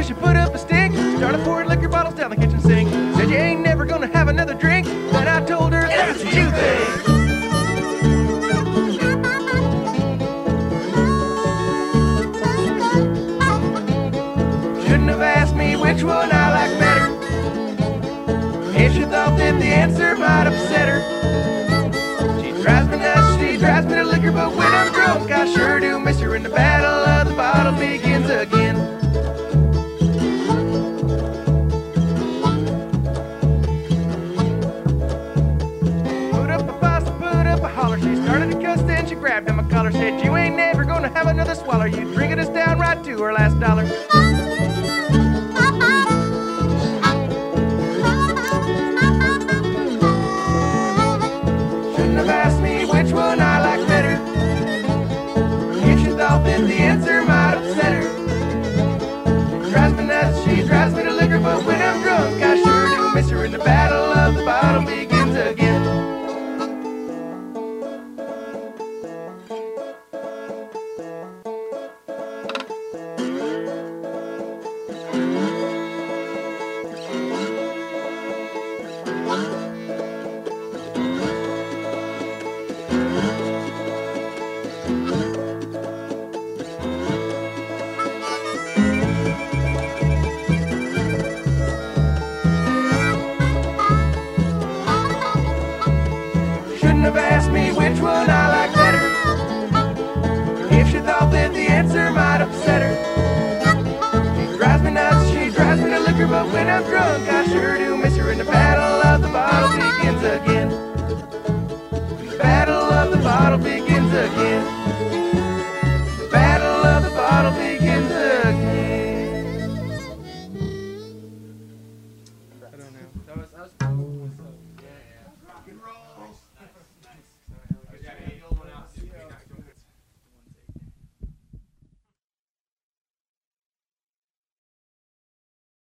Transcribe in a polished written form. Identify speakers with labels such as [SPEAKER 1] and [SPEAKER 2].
[SPEAKER 1] cause you put up a stink. Started pouring liquor bottles down the kitchen sink. Said you ain't never gonna have another drink. Then I told her, that's what you think. Shouldn't have asked me which one I like better. If she thought that the answer might upset her. She drives me nuts, she drives me to liquor, but when I'm drunk I sure do miss her. And the battle of the bottle begins again. Put up a fuss, put up a holler. She started to cuss, then she grabbed at my collar. Said you ain't never gonna have another swallow. You drinking us down right to her last dollar. Have asked me which one I like better. If she thought that the answer might upset her. She drives me nuts, she drives me to liquor, but when I'm drunk I sure do miss her. And the battle of the bottle begins again. Have asked me which one I like better. If she thought that the answer might upset her. She drives me nuts, she drives me to liquor, but when I'm drunk I sure do miss her. And the battle of the bottle begins again. The battle of the bottle begins again.